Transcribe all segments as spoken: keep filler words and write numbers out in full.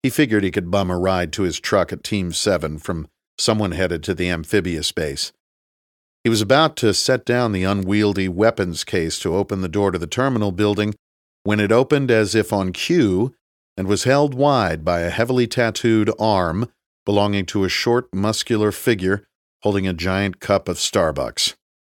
He figured he could bum a ride to his truck at Team seven from someone headed to the amphibious base. He was about to set down the unwieldy weapons case to open the door to the terminal building when it opened as if on cue and was held wide by a heavily tattooed arm belonging to a short, muscular figure holding a giant cup of Starbucks.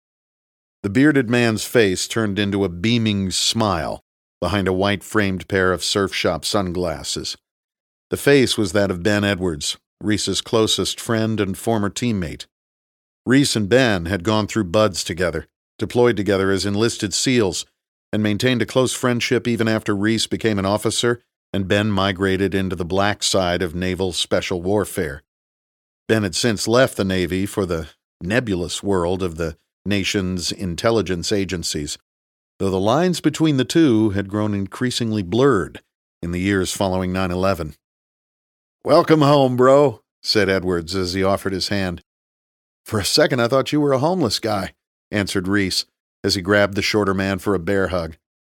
The bearded man's face turned into a beaming smile behind a white-framed pair of surf shop sunglasses. The face was that of Ben Edwards, Reese's closest friend and former teammate. Reese and Ben had gone through buds together, deployed together as enlisted SEALs, and maintained a close friendship even after Reese became an officer and Ben migrated into the black side of naval special warfare. Ben had since left the Navy for the nebulous world of the nation's intelligence agencies, though the lines between the two had grown increasingly blurred in the years following nine eleven. "Welcome home, bro," said Edwards as he offered his hand. "For a second I thought you were a homeless guy," answered Reese as he grabbed the shorter man for a bear hug.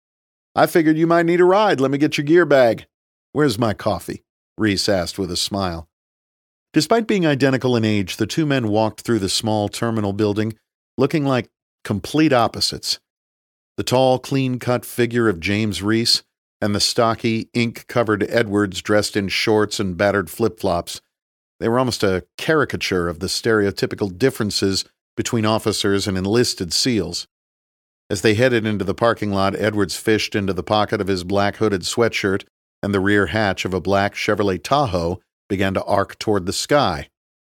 "I figured you might need a ride. Let me get your gear bag." "Where's my coffee?" Reese asked with a smile. Despite being identical in age, the two men walked through the small terminal building looking like complete opposites. The tall, clean-cut figure of James Reese and the stocky, ink-covered Edwards dressed in shorts and battered flip-flops. They were almost a caricature of the stereotypical differences between officers and enlisted SEALs. As they headed into the parking lot, Edwards fished into the pocket of his black hooded sweatshirt, and the rear hatch of a black Chevrolet Tahoe began to arc toward the sky.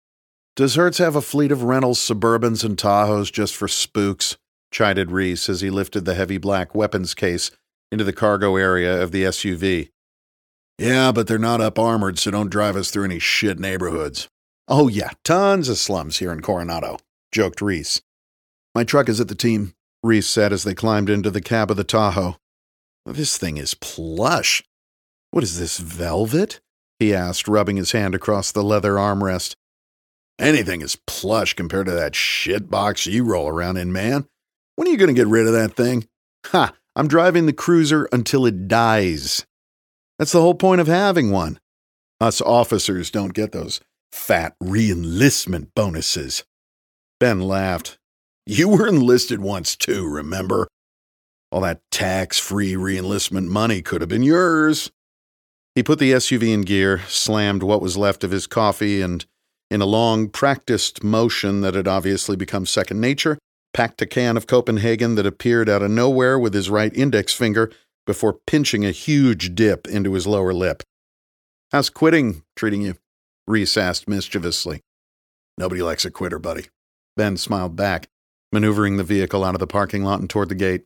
"Does Hertz have a fleet of Reynolds Suburbans and Tahoes just for spooks?" chided Reese as he lifted the heavy black weapons case into the cargo area of the S U V. "Yeah, but they're not up-armored, so don't drive us through any shit neighborhoods." "Oh yeah, tons of slums here in Coronado," joked Reese. "My truck is at the team," Reese said as they climbed into the cab of the Tahoe. "This thing is plush. What is this, velvet?" he asked, rubbing his hand across the leather armrest. "Anything is plush compared to that shit box you roll around in, man. When are you going to get rid of that thing?" "Ha! I'm driving the cruiser until it dies. That's the whole point of having one. Us officers don't get those fat re-enlistment bonuses." Ben laughed. "You were enlisted once too, remember? All that tax-free re-enlistment money could have been yours." He put the S U V in gear, slammed what was left of his coffee, and, in a long, practiced motion that had obviously become second nature, packed a can of Copenhagen that appeared out of nowhere with his right index finger before pinching a huge dip into his lower lip. "How's quitting treating you?" Reese asked mischievously. "Nobody likes a quitter, buddy." Ben smiled back, maneuvering the vehicle out of the parking lot and toward the gate.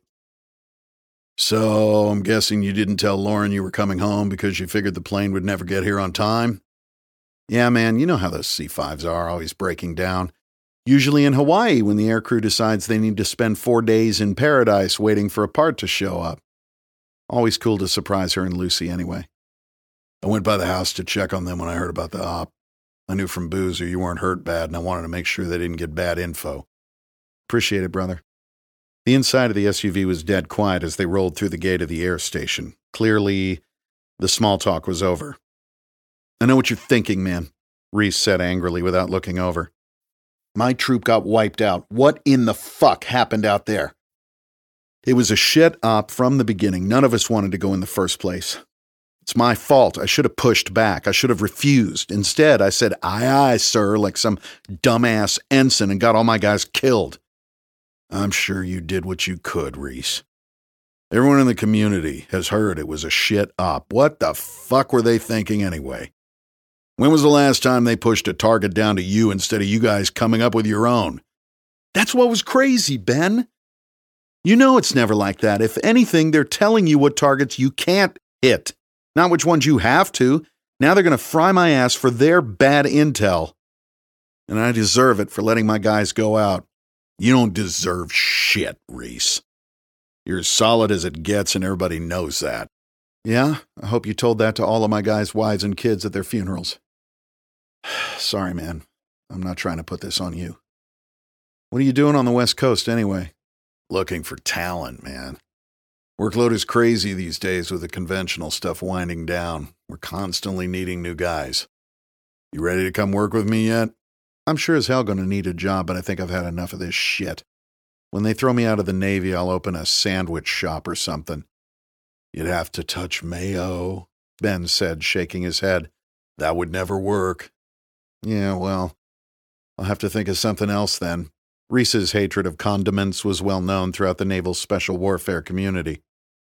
"So, I'm guessing you didn't tell Lauren you were coming home because you figured the plane would never get here on time?" "Yeah, man, you know how those C fives are, always breaking down. Usually in Hawaii when the aircrew decides they need to spend four days in paradise waiting for a part to show up. Always cool to surprise her and Lucy anyway." "I went by the house to check on them when I heard about the op. I knew from Boozer you weren't hurt bad, and I wanted to make sure they didn't get bad info." "Appreciate it, brother." The inside of the S U V was dead quiet as they rolled through the gate of the air station. Clearly, the small talk was over. "I know what you're thinking, man," Reese said angrily without looking over. "My troop got wiped out. What in the fuck happened out there?" "It was a shit op from the beginning. None of us wanted to go in the first place. It's my fault. I should have pushed back. I should have refused. Instead, I said, 'Aye, aye, sir,' like some dumbass ensign and got all my guys killed." "I'm sure you did what you could, Reese. Everyone in the community has heard it was a shit op. What the fuck were they thinking anyway? When was the last time they pushed a target down to you instead of you guys coming up with your own?" "That's what was crazy, Ben. You know it's never like that. If anything, they're telling you what targets you can't hit, not which ones you have to. Now they're going to fry my ass for their bad intel. And I deserve it for letting my guys go out." "You don't deserve shit, Reese. You're as solid as it gets and everybody knows that." "Yeah? I hope you told that to all of my guys' wives and kids at their funerals." "Sorry, man. I'm not trying to put this on you." "What are you doing on the West Coast anyway?" "Looking for talent, man. Workload is crazy these days with the conventional stuff winding down. We're constantly needing new guys. You ready to come work with me yet? I'm sure as hell going to need a job, but I think I've had enough of this shit. When they throw me out of the Navy, I'll open a sandwich shop or something. You'd have to touch mayo, Ben said, shaking his head. That would never work. Yeah, well, I'll have to think of something else then. Reese's hatred of condiments was well known throughout the naval special warfare community.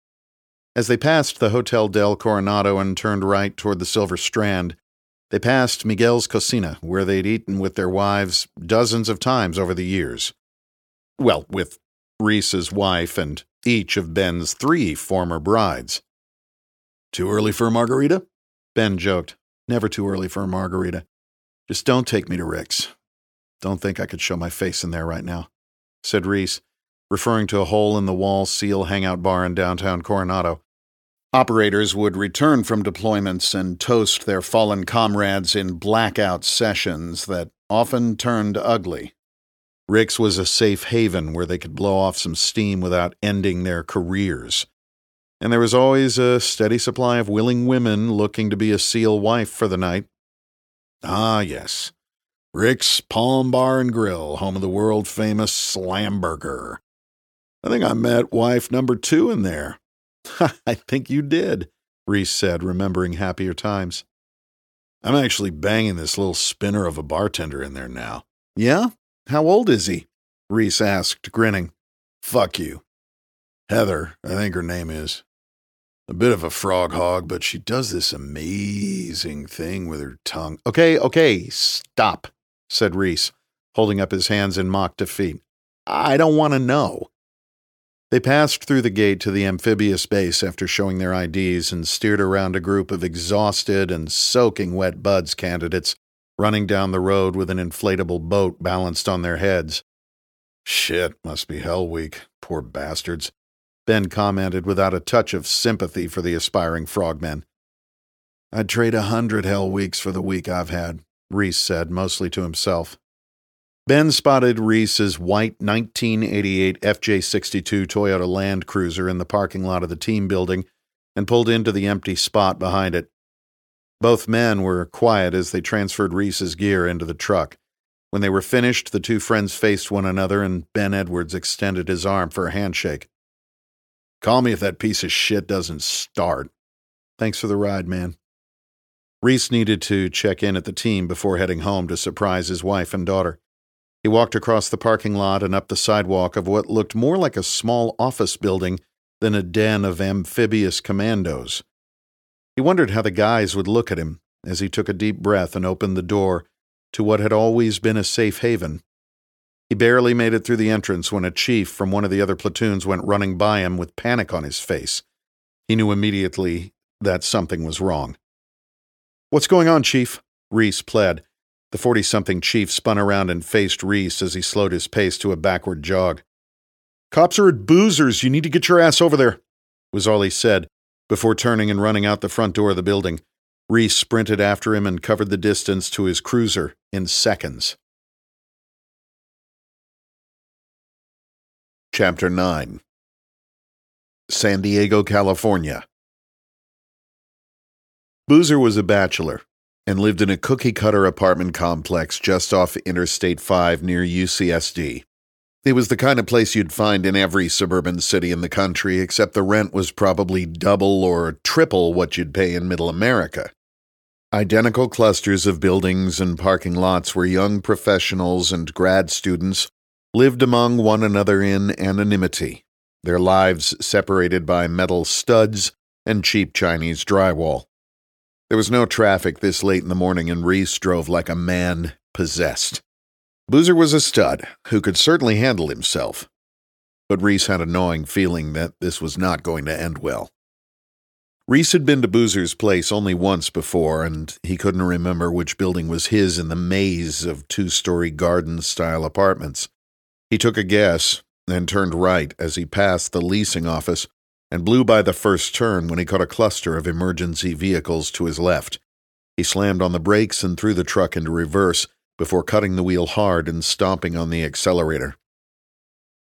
As they passed the Hotel del Coronado and turned right toward the Silver Strand, they passed Miguel's Cocina, where they'd eaten with their wives dozens of times over the years. Well, with Reese's wife and each of Ben's three former brides. Too early for a margarita? Ben joked. Never too early for a margarita. Just don't take me to Rick's. Don't think I could show my face in there right now, said Reese, referring to a hole-in-the-wall seal hangout bar in downtown Coronado. Operators would return from deployments and toast their fallen comrades in blackout sessions that often turned ugly. Rick's was a safe haven where they could blow off some steam without ending their careers. And there was always a steady supply of willing women looking to be a SEAL wife for the night. Ah, yes. Rick's Palm Bar and Grill, home of the world-famous Slamburger. I think I met wife number two in there. I think you did, Reese said, remembering happier times. I'm actually banging this little spinner of a bartender in there now. Yeah? How old is he? Reese asked, grinning. Fuck you. Heather, I think her name is. A bit of a frog hog, but she does this amazing thing with her tongue. Okay, okay, stop, said Reese, holding up his hands in mock defeat. I don't want to know. They passed through the gate to the amphibious base after showing their I Ds and steered around a group of exhausted and soaking wet buds candidates running down the road with an inflatable boat balanced on their heads. Shit, must be hell week. Poor bastards, Ben commented without a touch of sympathy for the aspiring frogmen. I'd trade a hundred hell weeks for the week I've had, Reese said, mostly to himself. Ben spotted Reese's white nineteen eighty-eight F J sixty-two Toyota Land Cruiser in the parking lot of the team building and pulled into the empty spot behind it. Both men were quiet as they transferred Reese's gear into the truck. When they were finished, the two friends faced one another and Ben Edwards extended his arm for a handshake. Call me if that piece of shit doesn't start. Thanks for the ride, man. Reese needed to check in at the team before heading home to surprise his wife and daughter. He walked across the parking lot and up the sidewalk of what looked more like a small office building than a den of amphibious commandos. He wondered how the guys would look at him as he took a deep breath and opened the door to what had always been a safe haven. He barely made it through the entrance when a chief from one of the other platoons went running by him with panic on his face. He knew immediately that something was wrong. What's going on, Chief? Reese pled. The forty-something chief spun around and faced Reese as he slowed his pace to a backward jog. Cops are at Boozer's. You need to get your ass over there, was all he said, before turning and running out the front door of the building. Reese sprinted after him and covered the distance to his cruiser in seconds. Chapter nine. San Diego, California. Boozer was a bachelor and lived in a cookie-cutter apartment complex just off Interstate five near U C S D. It was the kind of place you'd find in every suburban city in the country, except the rent was probably double or triple what you'd pay in Middle America. Identical clusters of buildings and parking lots where young professionals and grad students lived among one another in anonymity, their lives separated by metal studs and cheap Chinese drywall. There was no traffic this late in the morning, and Reese drove like a man possessed. Boozer was a stud who could certainly handle himself, but Reese had a gnawing feeling that this was not going to end well. Reese had been to Boozer's place only once before, and he couldn't remember which building was his in the maze of two-story garden-style apartments. He took a guess, then turned right as he passed the leasing office and blew by the first turn when he caught a cluster of emergency vehicles to his left. He slammed on the brakes and threw the truck into reverse before cutting the wheel hard and stomping on the accelerator.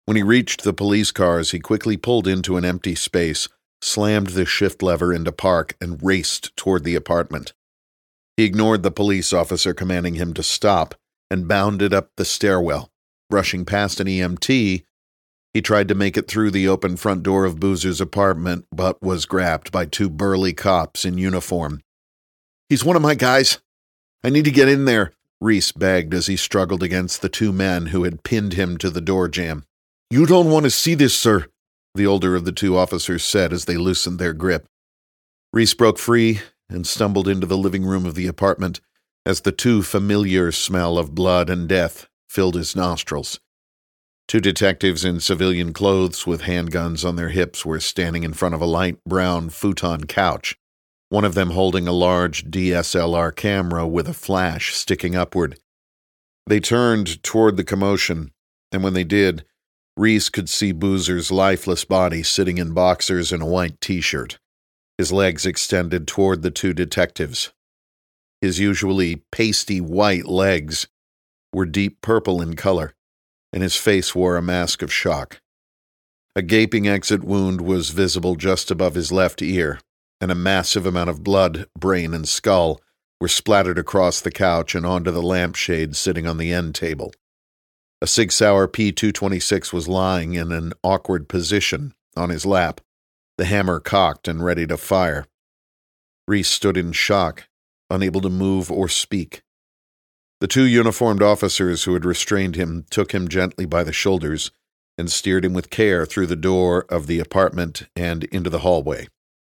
When he reached the police cars, he quickly pulled into an empty space, slammed the shift lever into park, and raced toward the apartment. He ignored the police officer commanding him to stop and bounded up the stairwell. Rushing past an E M T, he tried to make it through the open front door of Boozer's apartment, but was grabbed by two burly cops in uniform. "He's one of my guys. I need to get in there," Reese begged as he struggled against the two men who had pinned him to the door jamb. "You don't want to see this, sir," the older of the two officers said as they loosened their grip. Reese broke free and stumbled into the living room of the apartment as the too familiar smell of blood and death filled his nostrils. Two detectives in civilian clothes with handguns on their hips were standing in front of a light brown futon couch, one of them holding a large D S L R camera with a flash sticking upward. They turned toward the commotion, and when they did, Reese could see Boozer's lifeless body sitting in boxers and a white t-shirt, his legs extended toward the two detectives. His usually pasty white legs were deep purple in color, and his face wore a mask of shock. A gaping exit wound was visible just above his left ear, and a massive amount of blood, brain, and skull were splattered across the couch and onto the lampshade sitting on the end table. A Sig Sauer P two twenty-six was lying in an awkward position on his lap, the hammer cocked and ready to fire. Reese stood in shock, unable to move or speak. The two uniformed officers who had restrained him took him gently by the shoulders and steered him with care through the door of the apartment and into the hallway.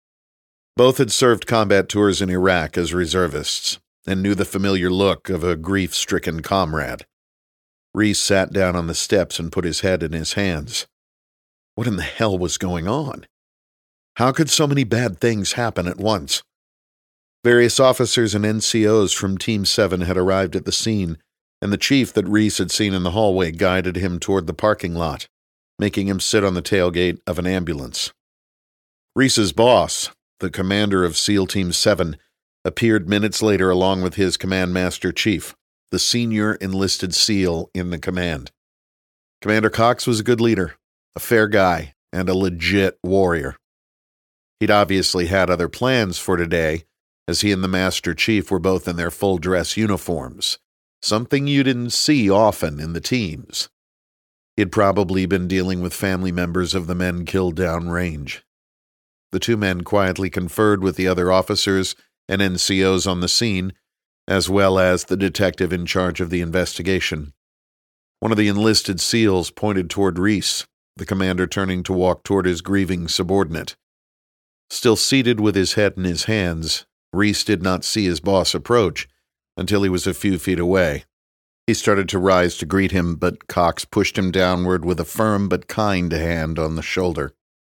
Both had served combat tours in Iraq as reservists and knew the familiar look of a grief-stricken comrade. Reese sat down on the steps and put his head in his hands. What in the hell was going on? How could so many bad things happen at once? Various officers and N C Os from Team seven had arrived at the scene, and the chief that Reese had seen in the hallway guided him toward the parking lot, making him sit on the tailgate of an ambulance. Reese's boss, the commander of SEAL Team seven, appeared minutes later along with his command master chief, the senior enlisted SEAL in the command. Commander Cox was a good leader, a fair guy, and a legit warrior. He'd obviously had other plans for today, as he and the Master Chief were both in their full-dress uniforms, something you didn't see often in the teams. He'd probably been dealing with family members of the men killed downrange. The two men quietly conferred with the other officers and N C Os on the scene, as well as the detective in charge of the investigation. One of the enlisted SEALs pointed toward Reese, the commander turning to walk toward his grieving subordinate. Still seated with his head in his hands, Reese did not see his boss approach until he was a few feet away. He started to rise to greet him, but Cox pushed him downward with a firm but kind hand on the shoulder.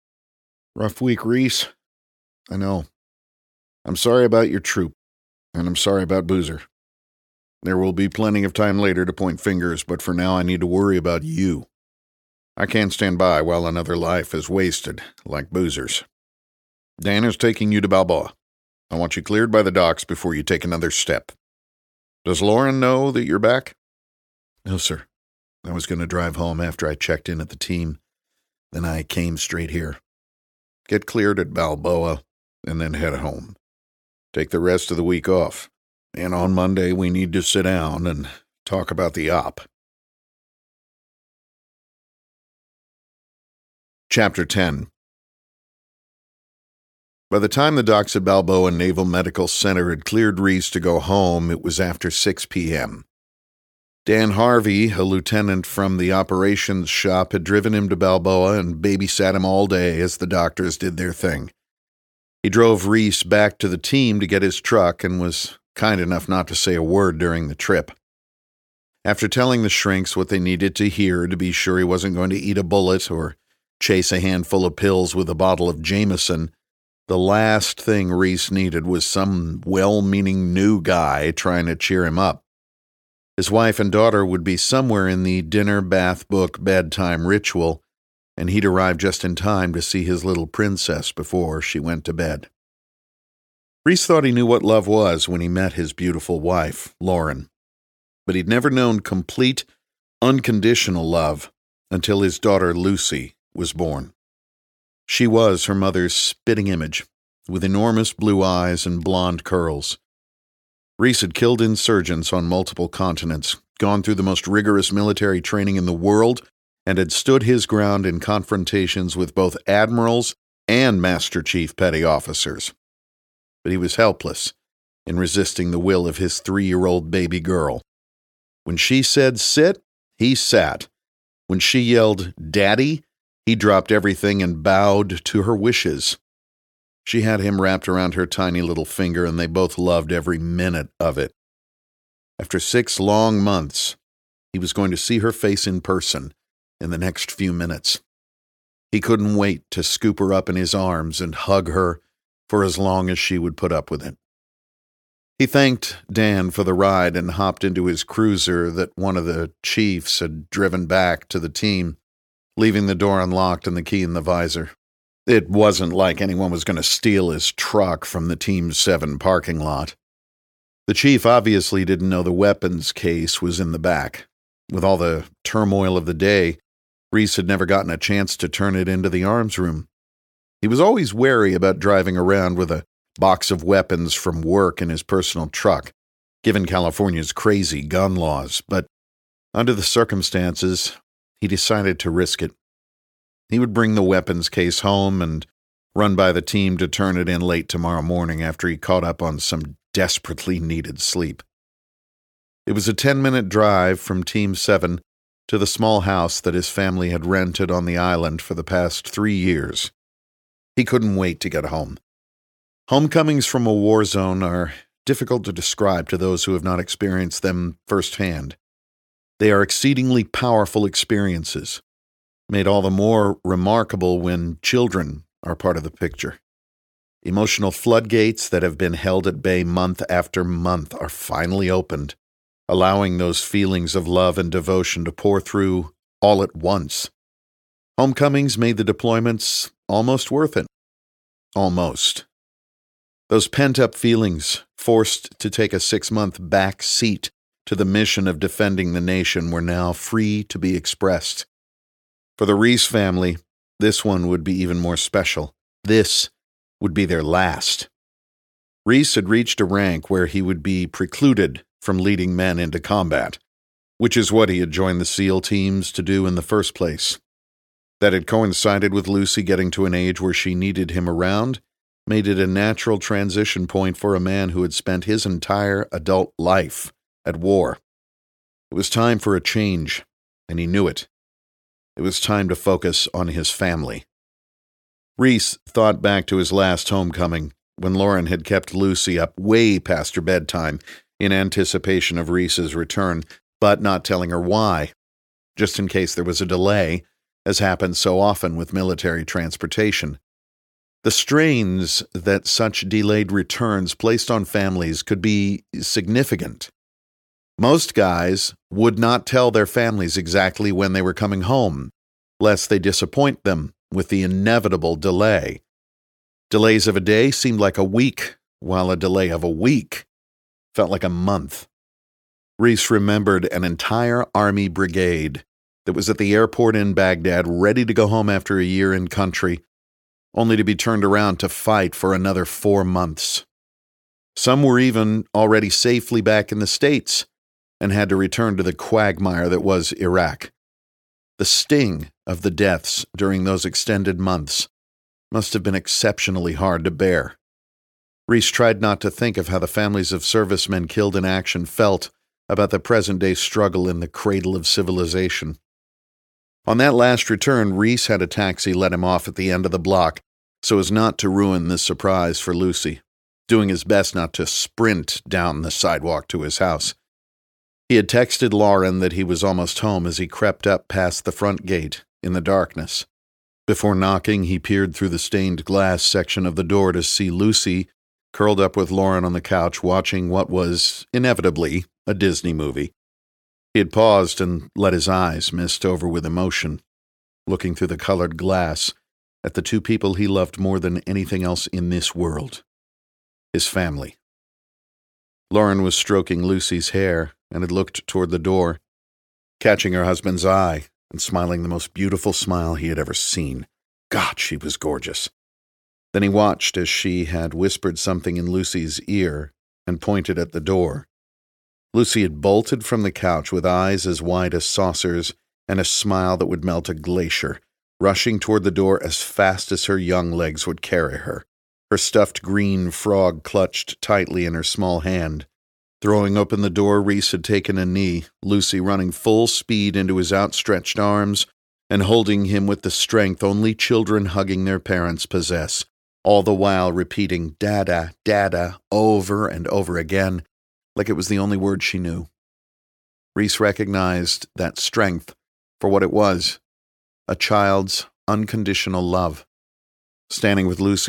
"Rough week, Reese. I know. I'm sorry about your troop, and I'm sorry about Boozer. There will be plenty of time later to point fingers, but for now I need to worry about you. I can't stand by while another life is wasted, like Boozer's. Dan is taking you to Balboa. I want you cleared by the docks before you take another step. Does Lauren know that you're back?" "No, sir. I was going to drive home after I checked in at the team. Then I came straight here." "Get cleared at Balboa, and then head home. Take the rest of the week off. And on Monday we need to sit down and talk about the op." Chapter ten. By the time the docks at Balboa Naval Medical Center had cleared Reese to go home, it was after six p.m. Dan Harvey, a lieutenant from the operations shop, had driven him to Balboa and babysat him all day as the doctors did their thing. He drove Reese back to the team to get his truck and was kind enough not to say a word during the trip. After telling the shrinks what they needed to hear to be sure he wasn't going to eat a bullet or chase a handful of pills with a bottle of Jameson, the last thing Reese needed was some well-meaning new guy trying to cheer him up. His wife and daughter would be somewhere in the dinner, bath, book, bedtime ritual, and he'd arrive just in time to see his little princess before she went to bed. Reese thought he knew what love was when he met his beautiful wife, Lauren, but he'd never known complete, unconditional love until his daughter Lucy was born. She was her mother's spitting image, with enormous blue eyes and blonde curls. Reese had killed insurgents on multiple continents, gone through the most rigorous military training in the world, and had stood his ground in confrontations with both admirals and Master Chief petty officers. But he was helpless in resisting the will of his three-year-old baby girl. When she said sit, he sat. When she yelled daddy, he dropped everything and bowed to her wishes. She had him wrapped around her tiny little finger, and they both loved every minute of it. After six long months, he was going to see her face in person in the next few minutes. He couldn't wait to scoop her up in his arms and hug her for as long as she would put up with it. He thanked Dan for the ride and hopped into his cruiser that one of the chiefs had driven back to the team, leaving the door unlocked and the key in the visor. It wasn't like anyone was going to steal his truck from the Team seven parking lot. The chief obviously didn't know the weapons case was in the back. With all the turmoil of the day, Reese had never gotten a chance to turn it into the arms room. He was always wary about driving around with a box of weapons from work in his personal truck, given California's crazy gun laws, but under the circumstances, he decided to risk it. He would bring the weapons case home and run by the team to turn it in late tomorrow morning after he caught up on some desperately needed sleep. It was a ten-minute drive from Team seven to the small house that his family had rented on the island for the past three years. He couldn't wait to get home. Homecomings from a war zone are difficult to describe to those who have not experienced them firsthand. They are exceedingly powerful experiences, made all the more remarkable when children are part of the picture. Emotional floodgates that have been held at bay month after month are finally opened, allowing those feelings of love and devotion to pour through all at once. Homecomings made the deployments almost worth it. Almost. Those pent-up feelings, forced to take a six-month back seat to the mission of defending the nation, were now free to be expressed. For the Reese family, this one would be even more special. This would be their last. Reese had reached a rank where he would be precluded from leading men into combat, which is what he had joined the SEAL teams to do in the first place. That had coincided with Lucy getting to an age where she needed him around, made it a natural transition point for a man who had spent his entire adult life at war. It was time for a change, and he knew it. It was time to focus on his family. Reese thought back to his last homecoming, when Lauren had kept Lucy up way past her bedtime in anticipation of Reese's return, but not telling her why, just in case there was a delay, as happens so often with military transportation. The strains that such delayed returns placed on families could be significant. Most guys would not tell their families exactly when they were coming home, lest they disappoint them with the inevitable delay. Delays of a day seemed like a week, while a delay of a week felt like a month. Reese remembered an entire army brigade that was at the airport in Baghdad, ready to go home after a year in country, only to be turned around to fight for another four months. Some were even already safely back in the States and had to return to the quagmire that was Iraq. The sting of the deaths during those extended months must have been exceptionally hard to bear. Reese tried not to think of how the families of servicemen killed in action felt about the present-day struggle in the cradle of civilization. On that last return, Reese had a taxi let him off at the end of the block so as not to ruin this surprise for Lucy, doing his best not to sprint down the sidewalk to his house. He had texted Lauren that he was almost home as he crept up past the front gate in the darkness. Before knocking, he peered through the stained glass section of the door to see Lucy curled up with Lauren on the couch watching what was, inevitably, a Disney movie. He had paused and let his eyes mist over with emotion, looking through the colored glass at the two people he loved more than anything else in this world, his family. Lauren was stroking Lucy's hair and had looked toward the door. Catching her husband's eye, and smiling the most beautiful smile he had ever seen. God, she was gorgeous. Then he watched as she had whispered something in Lucy's ear and pointed at the door. Lucy had bolted from the couch with eyes as wide as saucers and a smile that would melt a glacier, rushing toward the door as fast as her young legs would carry her, her stuffed green frog clutched tightly in her small hand. Throwing open the door, Reese had taken a knee, Lucy running full speed into his outstretched arms and holding him with the strength only children hugging their parents possess, all the while repeating "Dada, Dada" over and over again, like it was the only word she knew. Reese recognized that strength for what it was, a child's unconditional love. Standing with Lucy